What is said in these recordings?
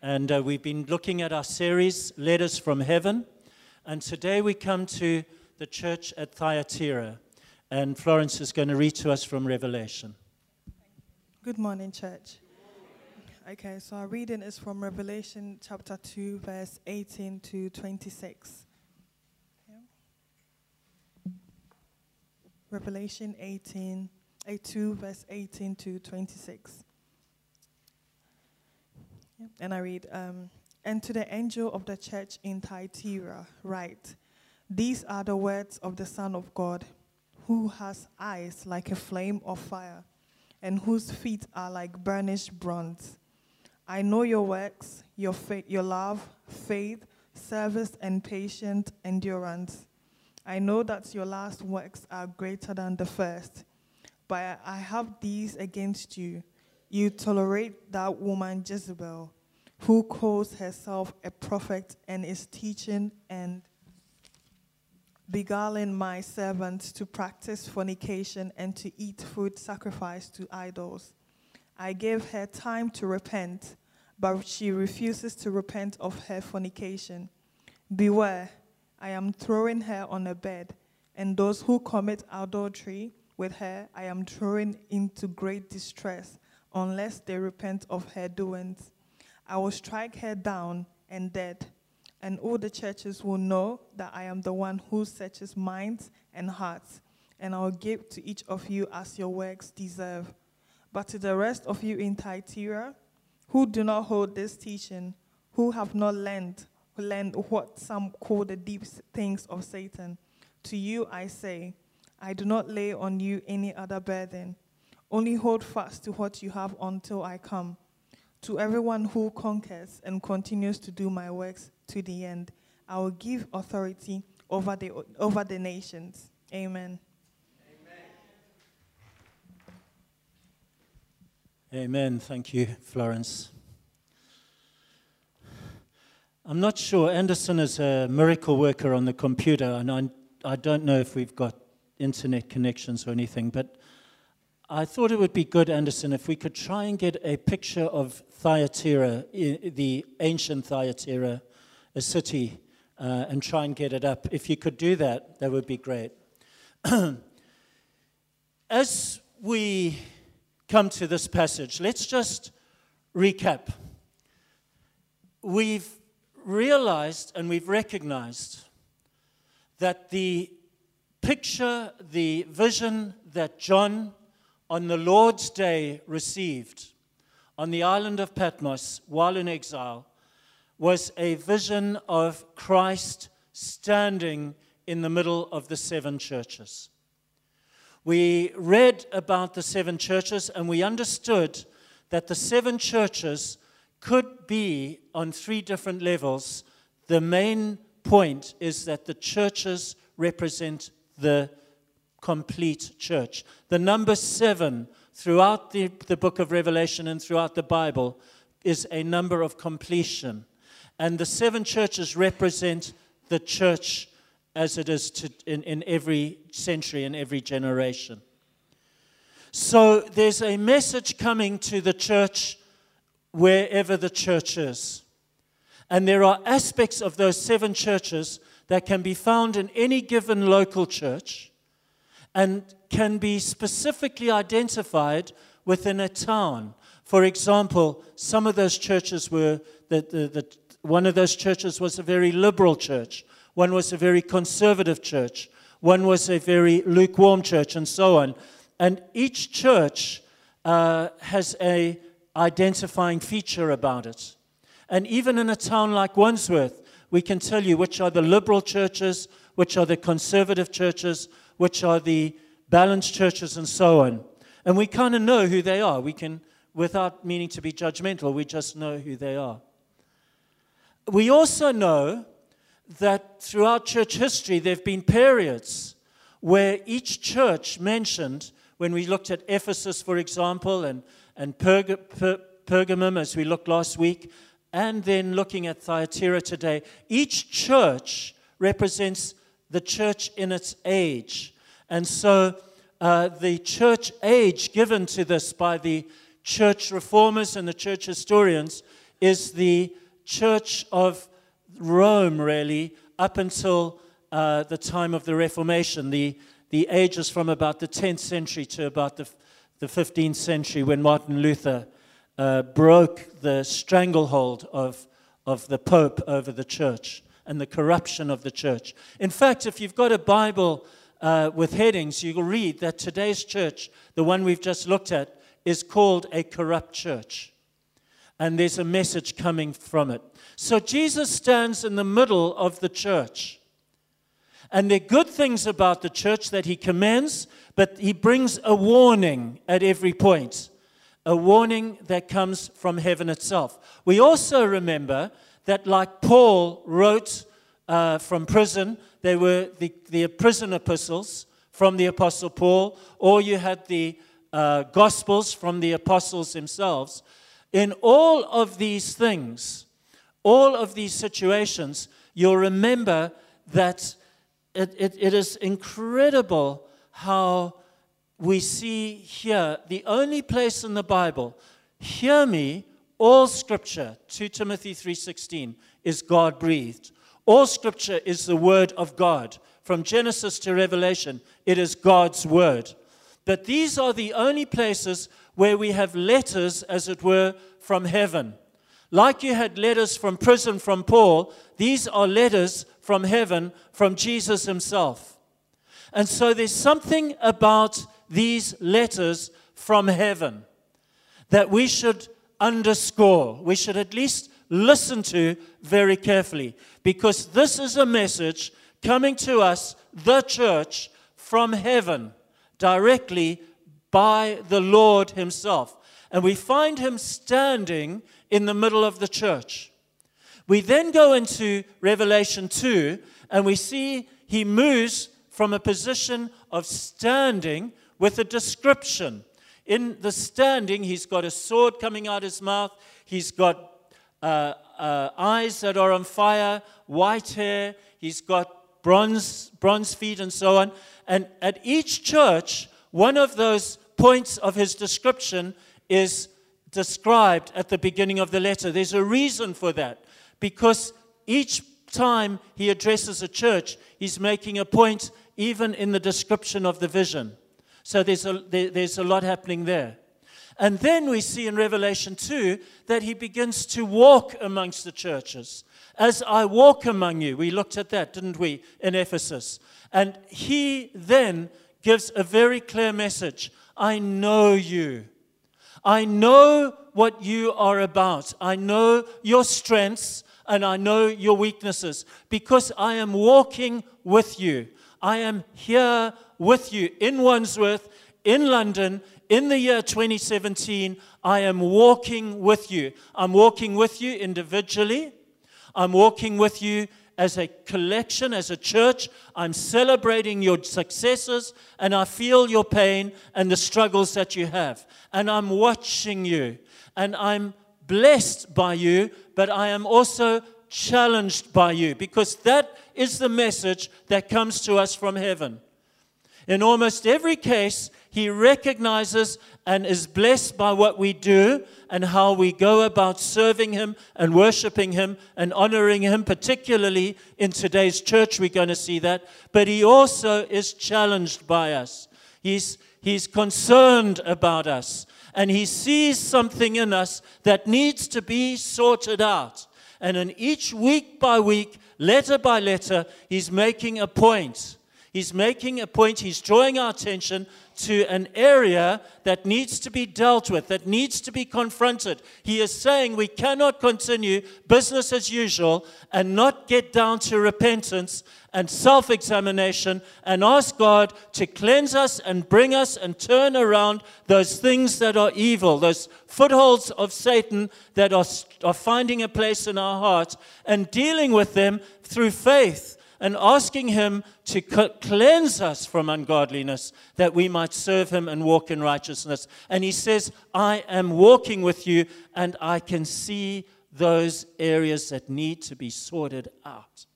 And we've been looking at our series, Letters from Heaven. And today we come to the church at Thyatira. And Florence is going to read to us from Revelation. Good morning, church. Okay, so our reading is from Revelation chapter 2, verse 18 to 26. Yeah. Revelation 2, verse 18 to 26. Yeah. And I read, and to the angel of the church in Thyatira write, these are the words of the Son of God, who has eyes like a flame of fire, and whose feet are like burnished bronze. I know your works, your love, faith, service, and patient endurance. I know that your last works are greater than the first. But I have these against you. You tolerate that woman Jezebel, who calls herself a prophet and is teaching and beguiling my servants to practice fornication and to eat food sacrificed to idols. I gave her time to repent, but she refuses to repent of her fornication. Beware, I am throwing her on a bed, and those who commit adultery with her I am throwing into great distress, unless they repent of her doings. I will strike her down and dead, and all the churches will know that I am the one who searches minds and hearts, and I will give to each of you as your works deserve. But to the rest of you in Thyatira, who do not hold this teaching, who have not learned what some call the deep things of Satan, to you I say, I do not lay on you any other burden. Only hold fast to what you have until I come. To everyone who conquers and continues to do my works to the end, I will give authority over the nations. Amen. Amen. Thank you, Florence. I'm not sure. Anderson is a miracle worker on the computer, and I don't know if we've got internet connections or anything, but I thought it would be good, Anderson, if we could try and get a picture of Thyatira, the ancient Thyatira, a city, and try and get it up. If you could do that, that would be great. As we come to this passage, let's just recap. We've realized and we've recognized that the picture, the vision that John on the Lord's day received on the island of Patmos while in exile was a vision of Christ standing in the middle of the seven churches. We read about the seven churches and we understood that the seven churches could be on three different levels. The main point is that the churches represent the complete church. The number 7 throughout the book of Revelation and throughout the Bible is a number of completion. And the seven churches represent the church as it is in every century, in every generation. So there's a message coming to the church wherever the church is. And there are aspects of those seven churches that can be found in any given local church and can be specifically identified within a town. For example, some of those churches were, one of those churches was a very liberal church. One was a very conservative church. One was a very lukewarm church, and so on. And each church has a identifying feature about it. And even in a town like Wandsworth, we can tell you which are the liberal churches, which are the conservative churches, which are the balanced churches, and so on. And we kind of know who they are. We can, without meaning to be judgmental, we just know who they are. We also know that throughout church history, there have been periods where each church mentioned, when we looked at Ephesus, for example, and Pergamum, as we looked last week, and then looking at Thyatira today, each church represents the church in its age. And so the church age given to this by the church reformers and the church historians is the Church of Rome, really, up until the time of the Reformation, the ages from about the 10th century to about the 15th century, when Martin Luther broke the stranglehold of the Pope over the church and the corruption of the church. In fact, if you've got a Bible with headings, you'll read that today's church, the one we've just looked at, is called a corrupt church. And there's a message coming from it. So Jesus stands in the middle of the church. And there are good things about the church that he commends, but he brings a warning at every point. A warning that comes from heaven itself. We also remember that, like Paul wrote from prison, they were the prison epistles from the Apostle Paul, or you had the Gospels from the apostles themselves. In all of these things, all of these situations, you'll remember that it is incredible how we see here, the only place in the Bible, hear me, all Scripture, 2 Timothy 3:16, is God-breathed. All Scripture is the Word of God. From Genesis to Revelation, it is God's Word. But these are the only places where we have letters, as it were, from heaven. Like you had letters from prison from Paul, these are letters from heaven, from Jesus himself. And so there's something about these letters from heaven that we should underscore. We should at least listen to very carefully, because this is a message coming to us, the church, from heaven, directly by the Lord himself. And we find him standing in the middle of the church. We then go into Revelation 2, and we see he moves from a position of standing with a description. In the standing, he's got a sword coming out his mouth. He's got eyes that are on fire, white hair. He's got bronze feet and so on. And at each church, one of those points of his description is described at the beginning of the letter. There's a reason for that, because each time he addresses a church, he's making a point even in the description of the vision. So there's a lot happening there. And then we see in Revelation 2 that he begins to walk amongst the churches. As I walk among you, we looked at that, didn't we, in Ephesus? And he then gives a very clear message. I know you. I know what you are about. I know your strengths and I know your weaknesses, because I am walking with you. I am here with you in Wandsworth, in London, in the year 2017. I am walking with you. I'm walking with you individually. I'm walking with you as a collection, as a church. I'm celebrating your successes, and I feel your pain and the struggles that you have. And I'm watching you, and I'm blessed by you, but I am also challenged by you, because that is the message that comes to us from heaven. In almost every case, he recognizes and is blessed by what we do and how we go about serving him and worshiping him and honoring him, particularly in today's church. We're going to see that. But he also is challenged by us. He's concerned about us. And he sees something in us that needs to be sorted out. And in each week by week, letter by letter, he's making a point. He's making a point. He's drawing our attention to an area that needs to be dealt with, that needs to be confronted. He is saying we cannot continue business as usual and not get down to repentance and self-examination and ask God to cleanse us and bring us and turn around those things that are evil, those footholds of Satan that are finding a place in our heart, and dealing with them through faith. And asking him to cleanse us from ungodliness, that we might serve him and walk in righteousness. And he says, I am walking with you, and I can see those areas that need to be sorted out.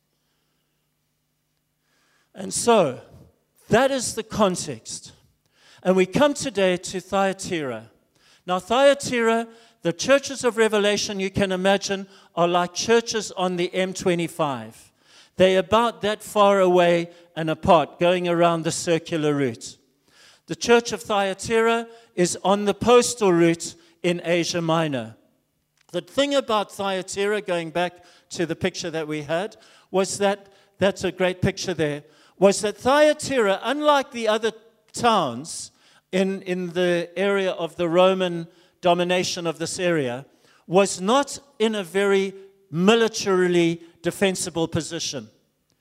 And so, that is the context. And we come today to Thyatira. Now, Thyatira the churches of Revelation, you can imagine, are like churches on the M25. They're about that far away and apart, going around the circular route. The church of Thyatira is on the postal route in Asia Minor. The thing about Thyatira, going back to the picture that we had, was that's a great picture there, was that Thyatira, unlike the other towns in the area of the Roman domination of this area, was not in a very militarily defensible position.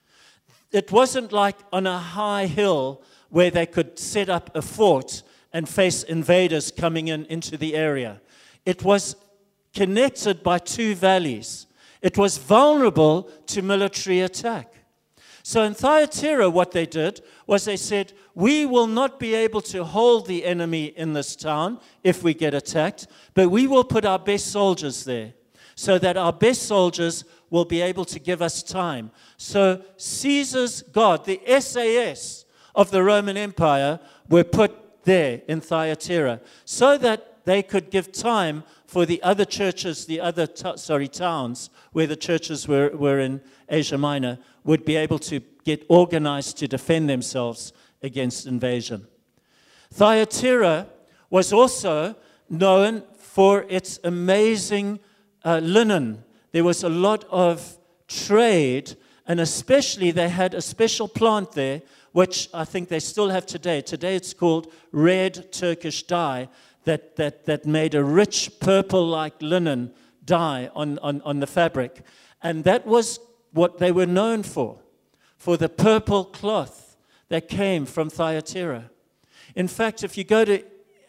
It wasn't like on a high hill where they could set up a fort and face invaders coming into the area. It was connected by two valleys. It was vulnerable to military attack. So in Thyatira, what they did was they said, we will not be able to hold the enemy in this town if we get attacked, but we will put our best soldiers there so that our best soldiers will be able to give us time. So Caesar's guard, the SAS of the Roman Empire, were put there in Thyatira so that they could give time for the other churches, the other towns where the churches were in Asia Minor, would be able to get organized to defend themselves against invasion. Thyatira was also known for its amazing linen. There was a lot of trade, and especially they had a special plant there, which I think they still have today. Today it's called red Turkish dye, that made a rich purple-like linen dye on the fabric. And that was what they were known for the purple cloth that came from Thyatira. In fact, if you go to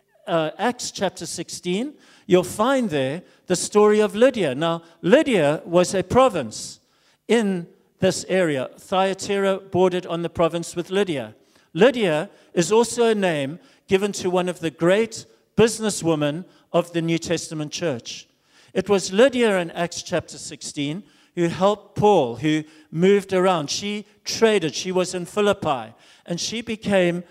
Acts chapter 16, you'll find there the story of Lydia. Now, Lydia was a province in this area. Thyatira bordered on the province with Lydia. Lydia is also a name given to one of the great businesswomen of the New Testament church. It was Lydia in Acts chapter 16 who helped Paul, who moved around. She traded. She was in Philippi, and she became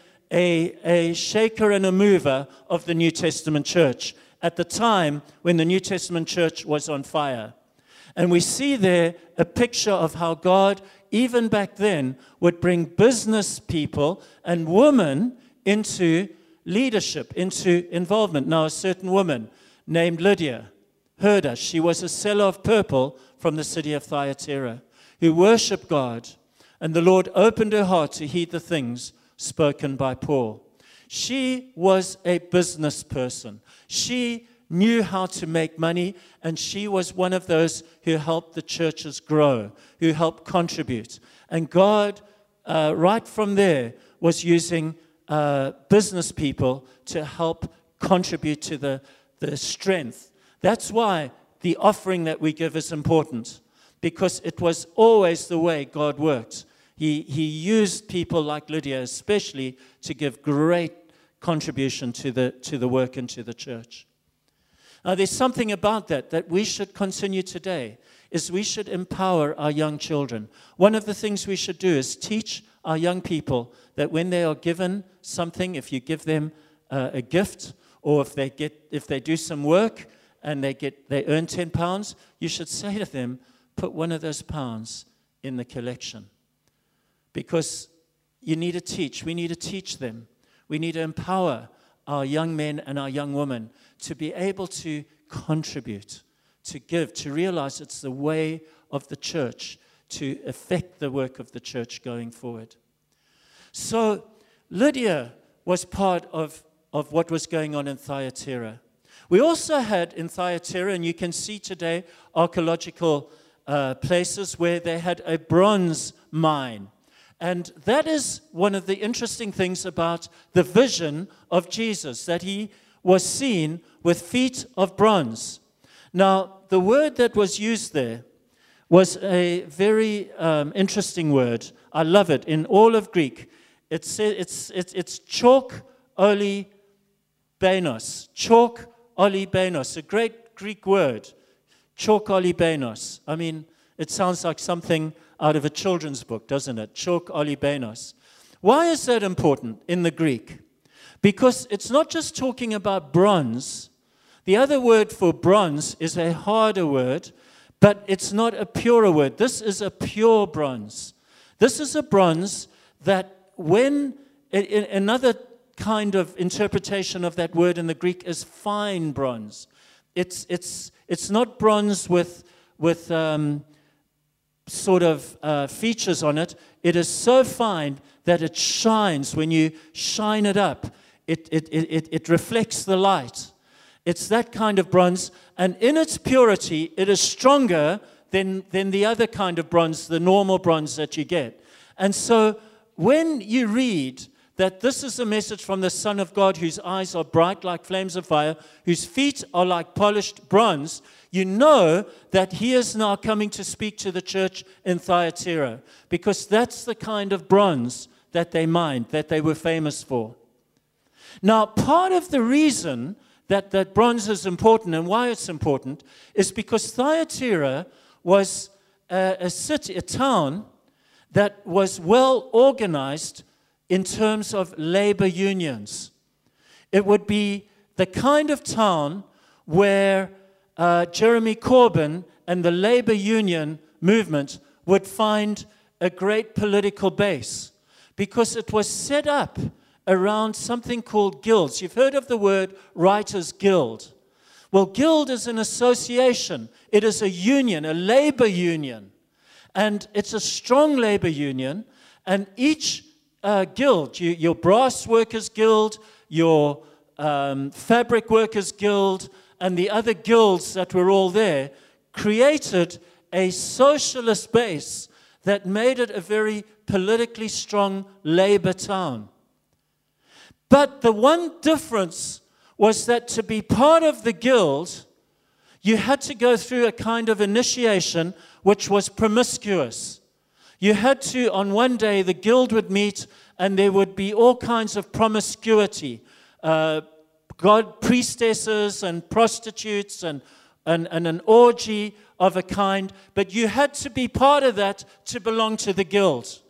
a shaker and a mover of the New Testament church at the time when the New Testament church was on fire. And we see there a picture of how God, even back then, would bring business people and women into leadership, into involvement. Now, a certain woman named Lydia heard us. She was a seller of purple from the city of Thyatira who worshiped God, and the Lord opened her heart to heed the things spoken by Paul. She was a business person. She knew how to make money, and she was one of those who helped the churches grow, who helped contribute. And God, right from there, was using business people to help contribute to the strength. That's why the offering that we give is important, because it was always the way God worked. He used people like Lydia especially to give great contribution to the work and to the church. Now, there's something about that we should continue today, is we should empower our young children. One of the things we should do is teach our young people that when they are given something, if you give them a gift, or if they do some work and they earn £10, you should say to them, put one of those pounds in the collection. Because we need to teach them. We need to empower our young men and our young women to be able to contribute, to give, to realize it's the way of the church to affect the work of the church going forward. So Lydia was part of what was going on in Thyatira. We also had in Thyatira, and you can see today archaeological places where they had a bronze mine. And that is one of the interesting things about the vision of Jesus, that he was seen with feet of bronze. Now, the word that was used there was a very interesting word. I love it. In all of Greek, it's chok olibenos. Chok olibenos, a great Greek word. Chok olibenos. I mean, it sounds like something out of a children's book, doesn't it? Chok olibenos. Why is that important in the Greek? Because it's not just talking about bronze. The other word for bronze is a harder word, but it's not a purer word. This is a pure bronze. This is a bronze that another kind of interpretation of that word in the Greek is fine bronze. It's not bronze with sort of features on it. It is so fine that it shines. When you shine it up, it reflects the light. It's that kind of bronze, and in its purity, it is stronger than the other kind of bronze, the normal bronze that you get. And so when you read that this is a message from the Son of God, whose eyes are bright like flames of fire, whose feet are like polished bronze, you know that he is now coming to speak to the church in Thyatira, because that's the kind of bronze that they mined, that they were famous for. Now, part of the reason that bronze is important and why it's important is because Thyatira was a city, a town that was well organized in terms of labor unions. It would be the kind of town where Jeremy Corbyn and the labor union movement would find a great political base, because it was set up around something called guilds. You've heard of the word Writers' Guild. Well, guild is an association. It is a union, a labor union. And it's a strong labor union. And each guild, your brass workers guild, your fabric workers guild, and the other guilds that were all there, created a socialist base that made it a very politically strong labor town. But the one difference was that to be part of the guild, you had to go through a kind of initiation which was promiscuous. You had to, on one day, the guild would meet and there would be all kinds of promiscuity. Priestesses and prostitutes and an orgy of a kind. But you had to be part of that to belong to the guild.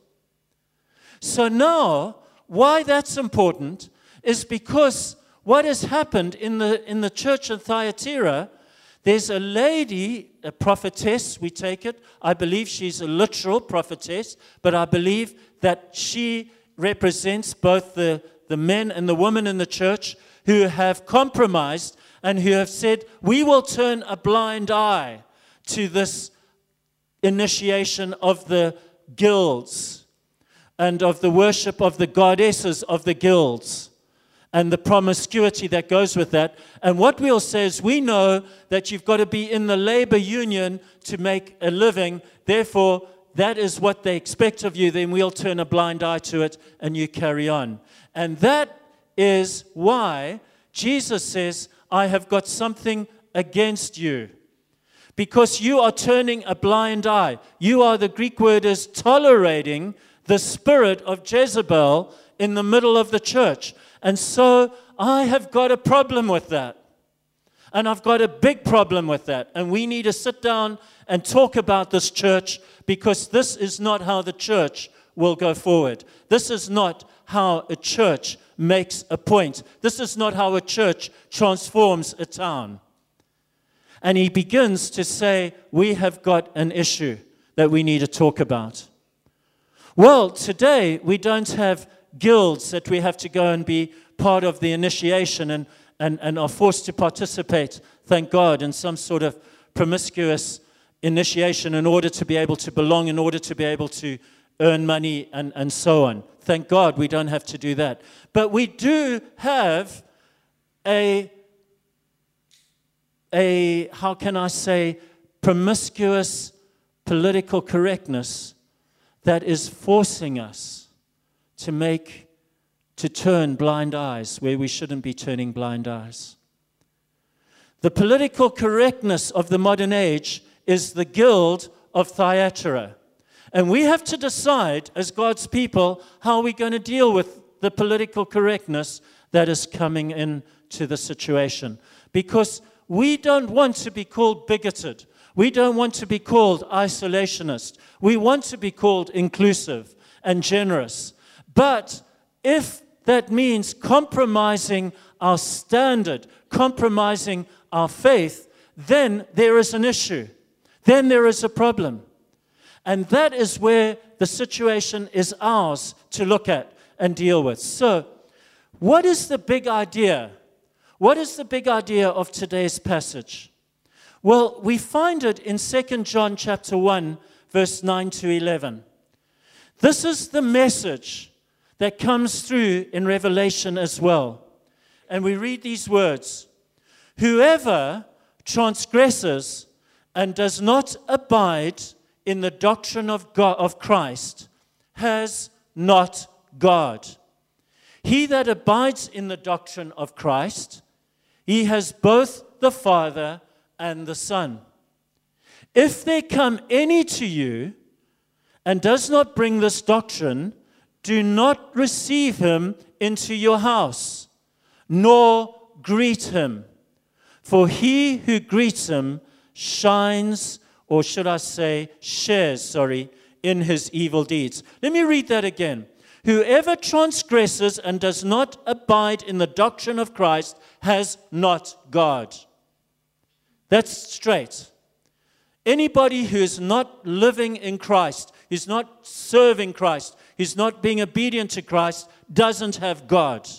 So now, why that's important is because what has happened in the church in Thyatira, there's a lady, a prophetess, we take it. I believe she's a literal prophetess, but I believe that she represents both the men and the women in the church who have compromised and who have said, we will turn a blind eye to this initiation of the guilds and of the worship of the goddesses of the guilds and the promiscuity that goes with that. And what we'll say is, we know that you've got to be in the labor union to make a living. Therefore, that is what they expect of you. Then we'll turn a blind eye to it and you carry on. And that is why Jesus says, I have got something against you. Because you are turning a blind eye. You are, the Greek word is tolerating the spirit of Jezebel in the middle of the church. And so I have got a problem with that. And I've got a big problem with that. And we need to sit down and talk about this church, because this is not how the church will go forward. This is not how a church makes a point. This is not how a church transforms a town. And he begins to say, we have got an issue that we need to talk about. Well, today we don't have guilds that we have to go and be part of the initiation and are forced to participate, thank God, in some sort of promiscuous initiation in order to be able to belong, in order to be able to earn money and so on. Thank God we don't have to do that. But we do have a how can I say, promiscuous political correctness that is forcing us to turn blind eyes where we shouldn't be turning blind eyes. The political correctness of the modern age is the guild of Thyatira. And we have to decide as God's people how we're going to deal with the political correctness that is coming into the situation. Because we don't want to be called bigoted. We don't want to be called isolationist. We want to be called inclusive and generous. But if that means compromising our standard, compromising our faith, then there is an issue. Then there is a problem. And that is where the situation is ours to look at and deal with. So, what is the big idea? What is the big idea of today's passage? Well, we find it in 2 John chapter 1, verse 9 to 11. This is the message that comes through in Revelation as well. And we read these words: whoever transgresses and does not abide in the doctrine of God, of Christ, has not God. He that abides in the doctrine of Christ, he has both the Father and the Son. If there come any to you and does not bring this doctrine, do not receive him into your house, nor greet him. For he who greets him shines, or should I say, shares, in his evil deeds. Let me read that again. Whoever transgresses and does not abide in the doctrine of Christ has not God. That's straight. Anybody who is not living in Christ, who's not serving Christ, who's not being obedient to Christ, doesn't have God.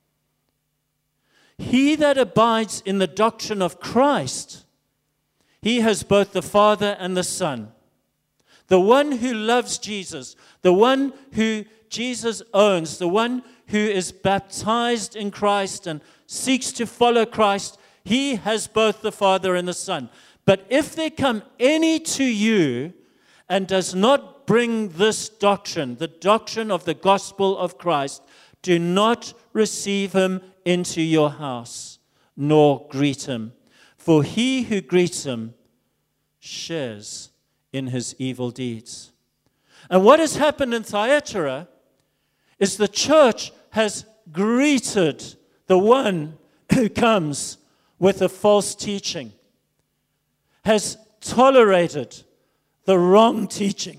He that abides in the doctrine of Christ, he has both the Father and the Son. The one who loves Jesus, the one who Jesus owns, the one who is baptized in Christ and seeks to follow Christ, he has both the Father and the Son. But if there come any to you and does not bring this doctrine, the doctrine of the gospel of Christ, do not receive him into your house, nor greet him. For he who greets him shares in his evil deeds. And what has happened in Thyatira is the church has greeted the one who comes with a false teaching, has tolerated the wrong teaching,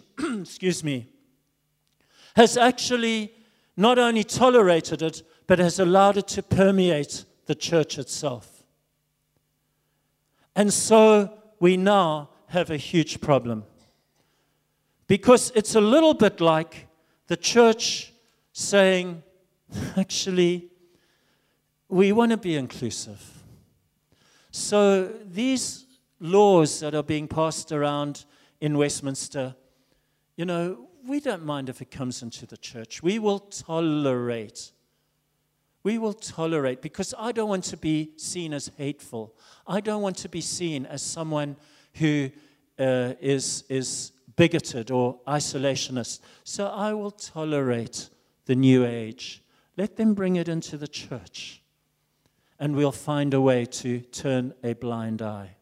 has actually not only tolerated it, but has allowed it to permeate the church itself. And so we now have a huge problem. Because it's a little bit like the church saying, actually, we want to be inclusive. So these laws that are being passed around in Westminster, we don't mind if it comes into the church. We will tolerate. We will tolerate because I don't want to be seen as hateful. I don't want to be seen as someone who is bigoted or isolationist. So I will tolerate the new age. Let them bring it into the church. And we'll find a way to turn a blind eye.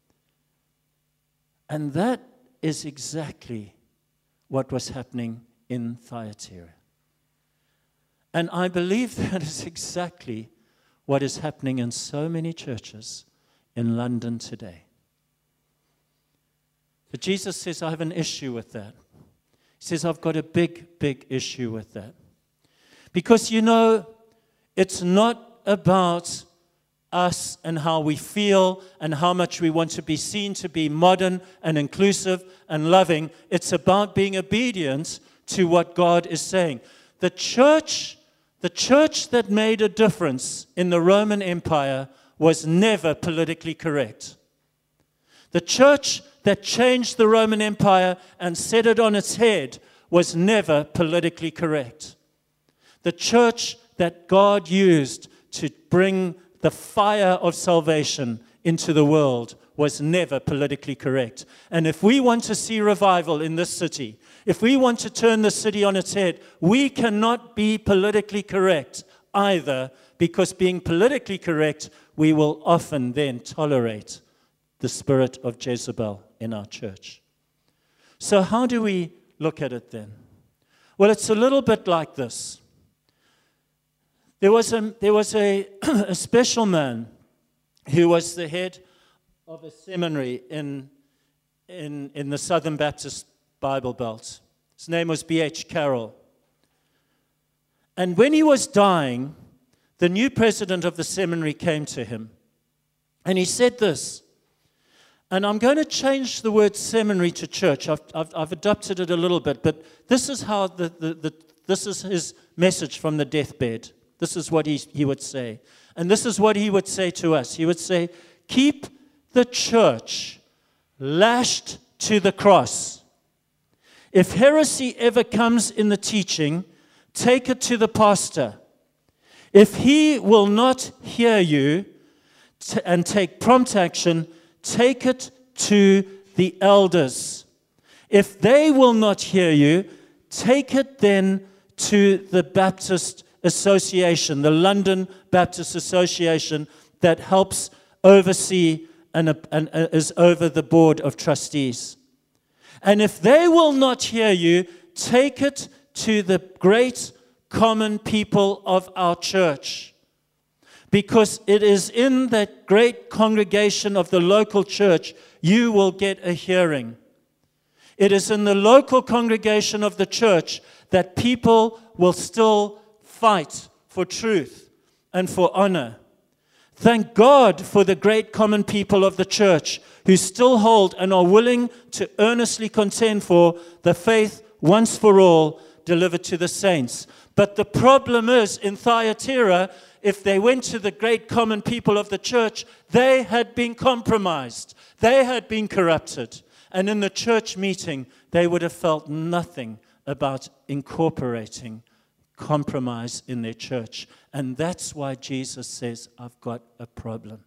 And that is exactly what was happening in Thyatira. And I believe that is exactly what is happening in so many churches in London today. But Jesus says, I have an issue with that. He says, I've got a big, big issue with that. Because, it's not about us and how we feel and how much we want to be seen to be modern and inclusive and loving. It's about being obedient to what God is saying. The church that made a difference in the Roman Empire was never politically correct. The church that changed the Roman Empire and set it on its head was never politically correct. The church that God used to bring the fire of salvation into the world was never politically correct. And if we want to see revival in this city, if we want to turn the city on its head, we cannot be politically correct either, because being politically correct, we will often then tolerate the spirit of Jezebel in our church. So how do we look at it then? Well, it's a little bit like this. There was a special man who was the head of a seminary in the Southern Baptist Bible Belt. His name was B.H. Carroll. And when he was dying, the new president of the seminary came to him. And he said this, and I'm going to change the word seminary to church. I've adopted it a little bit, but this is how this is his message from the deathbed. This is what he would say. And this is what he would say to us. He would say, keep the church lashed to the cross. If heresy ever comes in the teaching, take it to the pastor. If he will not hear you and take prompt action, take it to the elders. If they will not hear you, take it then to the Baptist Association, the London Baptist Association that helps oversee and is over the board of trustees. And if they will not hear you, take it to the great common people of our church. Because it is in that great congregation of the local church you will get a hearing. It is in the local congregation of the church that people will still fight for truth and for honor. Thank God for the great common people of the church who still hold and are willing to earnestly contend for the faith once for all delivered to the saints. But the problem is, in Thyatira, if they went to the great common people of the church, they had been compromised. They had been corrupted. And in the church meeting, they would have felt nothing about incorporating compromise in their church. And that's why Jesus says, I've got a problem.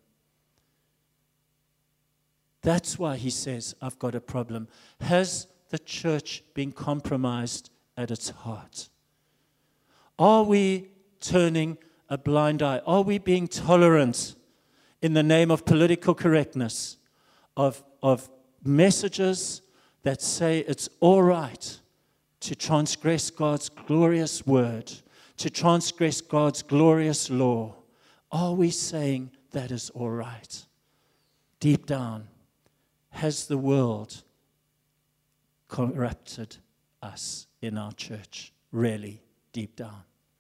That's why he says, I've got a problem. Has the church been compromised at its heart? Are we turning a blind eye? Are we being tolerant in the name of political correctness, of messages that say it's all right to transgress God's glorious word, to transgress God's glorious law? Are we saying that is all right? Deep down, has the world corrupted us in our church? Really, deep down.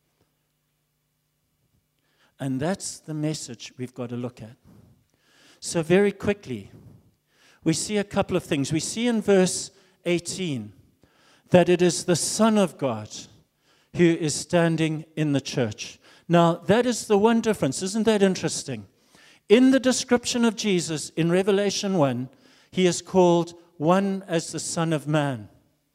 And that's the message we've got to look at. So very quickly, we see a couple of things. We see in verse 18 that it is the Son of God who is standing in the church. Now, that is the one difference. Isn't that interesting? In the description of Jesus in Revelation 1, he is called one as the Son of Man.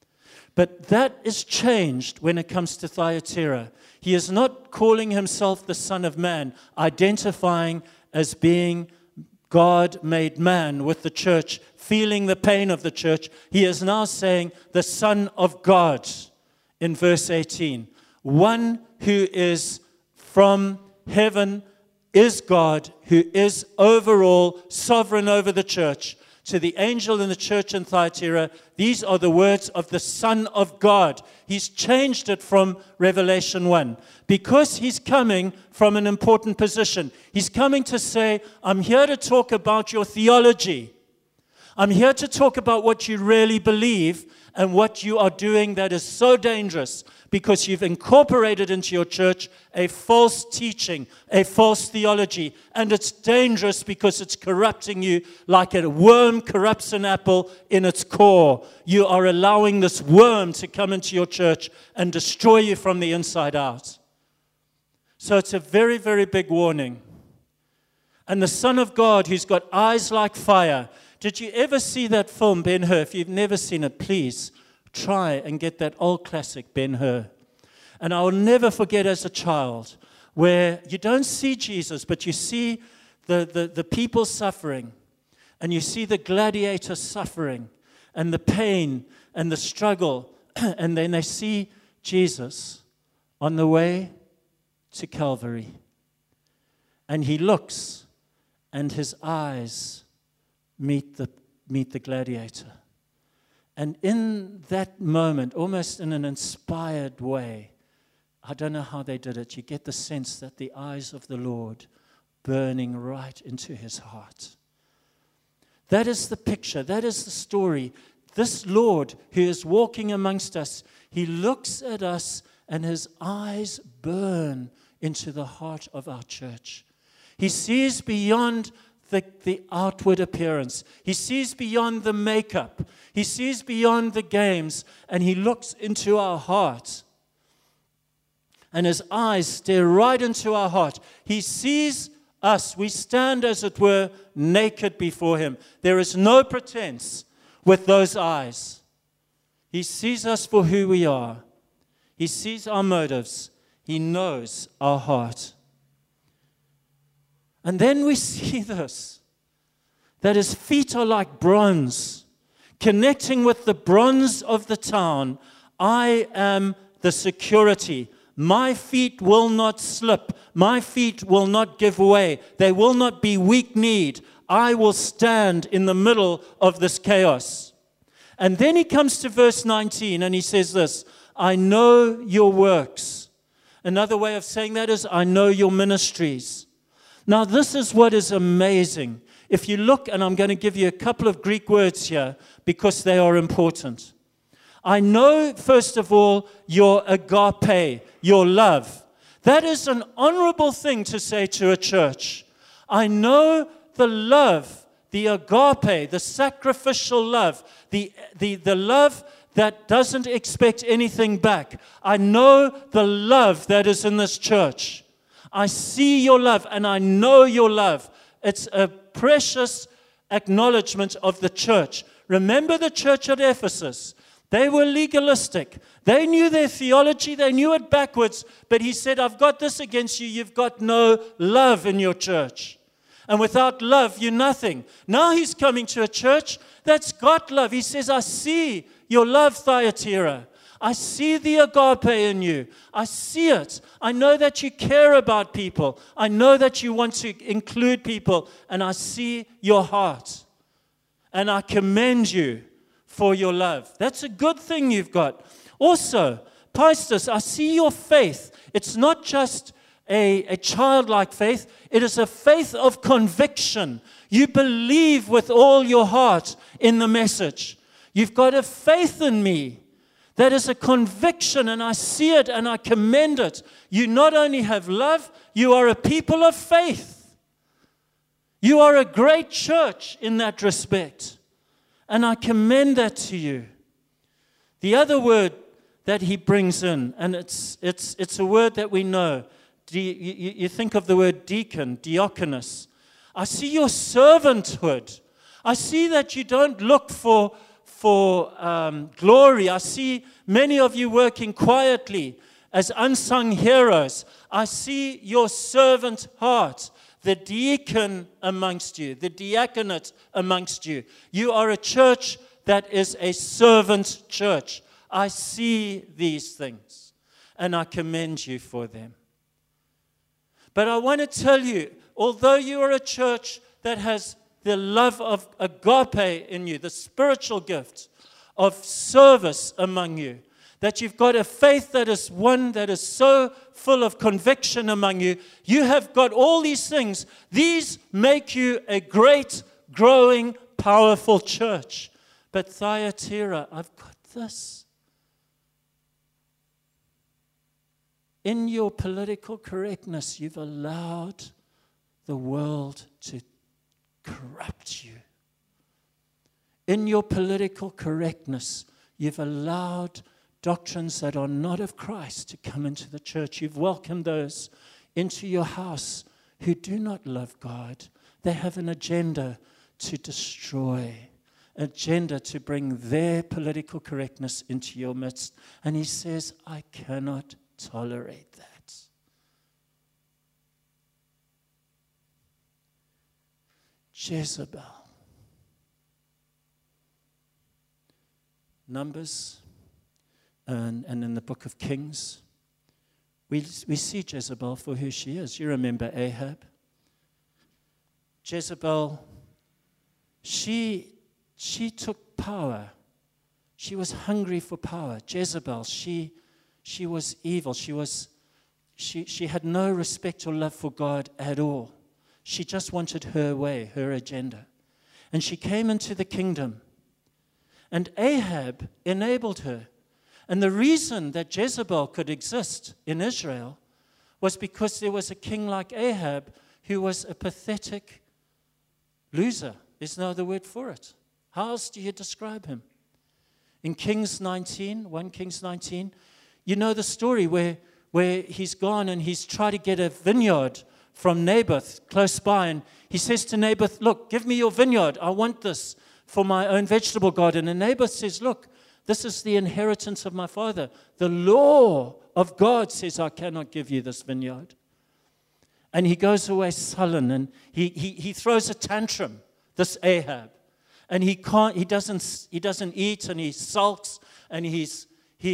But that is changed when it comes to Thyatira. He is not calling himself the Son of Man, identifying as being God made man with the church, feeling the pain of the church. He is now saying the Son of God in verse 18. One who is from heaven is God, who is overall sovereign over the church. To the angel in the church in Thyatira, these are the words of the Son of God. He's changed it from Revelation 1 because he's coming from an important position. He's coming to say, I'm here to talk about your theology. I'm here to talk about what you really believe and what you are doing that is so dangerous because you've incorporated into your church a false teaching, a false theology. And it's dangerous because it's corrupting you like a worm corrupts an apple in its core. You are allowing this worm to come into your church and destroy you from the inside out. So it's a very, very big warning. And the Son of God, who's got eyes like fire. Did you ever see that film, Ben-Hur? If you've never seen it, please try and get that old classic, Ben-Hur. And I will never forget as a child where you don't see Jesus, but you see the people suffering. And you see the gladiator suffering and the pain and the struggle. And then they see Jesus on the way to Calvary. And he looks and his eyes meet the gladiator. And in that moment, almost in an inspired way, I don't know how they did it, you get the sense that the eyes of the Lord burning right into his heart. That is the picture, that is the story. This Lord who is walking amongst us, he looks at us and his eyes burn into the heart of our church. He sees beyond the outward appearance. He sees beyond the makeup. He sees beyond the games, and he looks into our heart. And his eyes stare right into our heart. He sees us. We stand, as it were, naked before him. There is no pretense with those eyes. He sees us for who we are. He sees our motives. He knows our heart. And then we see this, that his feet are like bronze, connecting with the bronze of the town. I am the security. My feet will not slip. My feet will not give way. They will not be weak-kneed. I will stand in the middle of this chaos. And then he comes to verse 19 and he says this, I know your works. Another way of saying that is, I know your ministries. Now, this is what is amazing. If you look, and I'm going to give you a couple of Greek words here because they are important. I know, first of all, your agape, your love. That is an honorable thing to say to a church. I know the love, the agape, the sacrificial love, the love that doesn't expect anything back. I know the love that is in this church. I see your love and I know your love. It's a precious acknowledgement of the church. Remember the church at Ephesus. They were legalistic. They knew their theology. They knew it backwards. But he said, I've got this against you. You've got no love in your church. And without love, you're nothing. Now he's coming to a church that's got love. He says, I see your love, Thyatira. I see the agape in you. I see it. I know that you care about people. I know that you want to include people. And I see your heart. And I commend you for your love. That's a good thing you've got. Also, Pistis, I see your faith. It's not just a childlike faith. It is a faith of conviction. You believe with all your heart in the message. You've got a faith in me. That is a conviction, and I see it and I commend it. You not only have love, you are a people of faith. You are a great church in that respect. And I commend that to you. The other word that he brings in, and it's a word that we know. You think of the word deacon, diakonos. I see your servanthood. I see that you don't look for glory. I see many of you working quietly as unsung heroes. I see your servant heart, the deacon amongst you, the diaconate amongst you. You are a church that is a servant church. I see these things, and I commend you for them. But I want to tell you, although you are a church that has the love of agape in you, the spiritual gift of service among you, that you've got a faith that is one that is so full of conviction among you, you have got all these things. These make you a great, growing, powerful church. But Thyatira, I've got this. In your political correctness, you've allowed the world to corrupt you. In your political correctness, you've allowed doctrines that are not of Christ to come into the church. You've welcomed those into your house who do not love God. They have an agenda to destroy, an agenda to bring their political correctness into your midst. And he says, I cannot tolerate that. Jezebel. Numbers and in the book of Kings, we see Jezebel for who she is. You remember Ahab. Jezebel, she took power. She was hungry for power. Jezebel, she was evil. She had no respect or love for God at all. She just wanted her way, her agenda. And she came into the kingdom. And Ahab enabled her. And the reason that Jezebel could exist in Israel was because there was a king like Ahab who was a pathetic Loser. There's no other word for it. How else do you describe him? In Kings 19, 1 Kings 19, you know the story where he's gone and he's tried to get a vineyard from Naboth close by. And he says to Naboth, look, give me your vineyard. I want this for my own vegetable garden. And Naboth says, look, this is the inheritance of my father. The law of God says I cannot give you this vineyard. And he goes away sullen, and he throws a tantrum, this Ahab. And he doesn't eat, and he sulks, and he's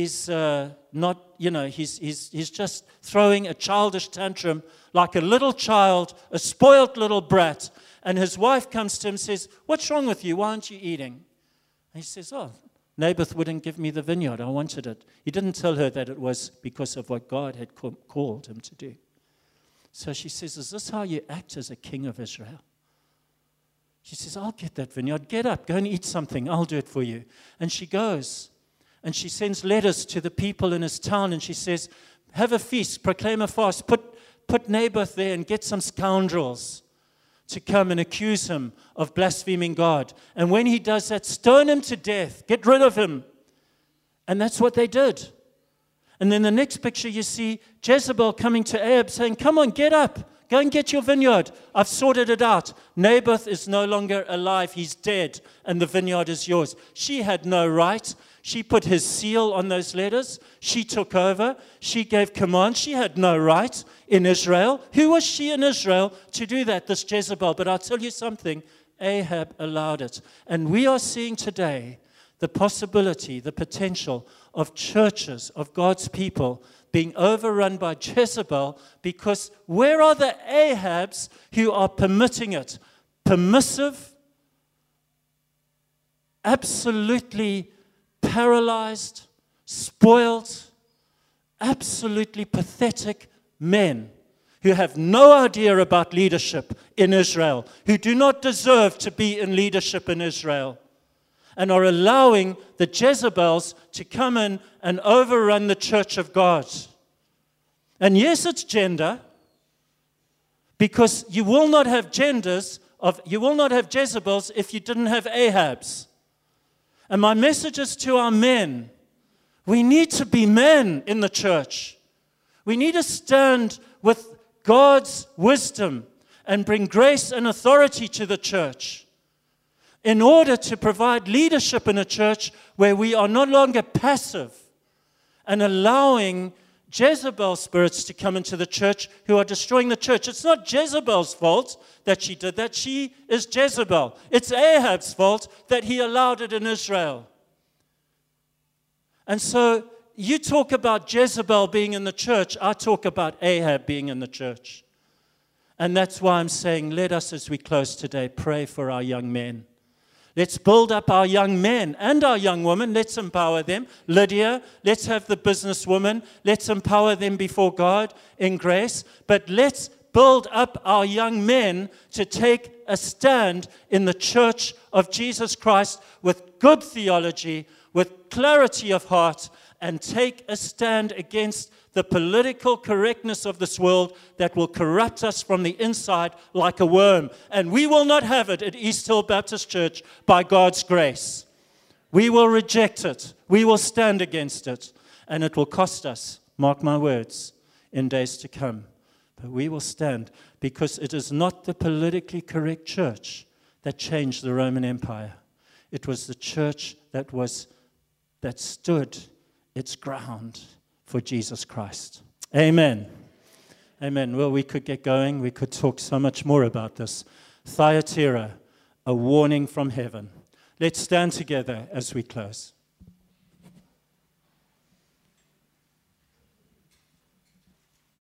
not, he's just throwing a childish tantrum like a little child, a spoiled little brat. And his wife comes to him and says, what's wrong with you? Why aren't you eating? And he says, oh, Naboth wouldn't give me the vineyard. I wanted it. He didn't tell her that it was because of what God had called him to do. So she says, is this how you act as a king of Israel? She says, I'll get that vineyard. Get up, go and eat something. I'll do it for you. And she goes, and she sends letters to the people in his town, and she says, have a feast, proclaim a fast, put Naboth there and get some scoundrels to come and accuse him of blaspheming God. And when he does that, stone him to death. Get rid of him. And that's what they did. And then the next picture you see Jezebel coming to Ahab saying, come on, get up. Go and get your vineyard. I've sorted it out. Naboth is no longer alive. He's dead. And the vineyard is yours. She had no right. She put his seal on those letters. She took over. She gave command. She had no right in Israel. Who was she in Israel to do that, this Jezebel? But I'll tell you something. Ahab allowed it. And we are seeing today the possibility, the potential of churches, of God's people, being overrun by Jezebel, because where are the Ahabs who are permitting it? Permissive, absolutely paralyzed, spoiled, absolutely pathetic men who have no idea about leadership in Israel, who do not deserve to be in leadership in Israel, and are allowing the Jezebels to come in and overrun the church of God. And yes, it's gender, because you will not have Jezebels if you didn't have Ahabs. And my message is to our men. We need to be men in the church. We need to stand with God's wisdom and bring grace and authority to the church, in order to provide leadership in a church where we are no longer passive and allowing Jezebel spirits to come into the church who are destroying the church. It's not Jezebel's fault that she did that. She is Jezebel. It's Ahab's fault that he allowed it in Israel. And so you talk about Jezebel being in the church. I talk about Ahab being in the church. And that's why I'm saying, let us, as we close today, pray for our young men. Let's build up our young men and our young women. Let's empower them. Lydia, let's have the businesswoman. Let's empower them before God in grace. But let's build up our young men to take a stand in the church of Jesus Christ with good theology, with clarity of heart, and take a stand against the political correctness of this world that will corrupt us from the inside like a worm. And we will not have it at East Hill Baptist Church by God's grace. We will reject it. We will stand against it. And it will cost us, mark my words, in days to come. But we will stand, because it is not the politically correct church that changed the Roman Empire. It was the church that stood its ground for Jesus Christ. Amen. Amen. Well, we could get going. We could talk so much more about this. Thyatira, a warning from heaven. Let's stand together as we close.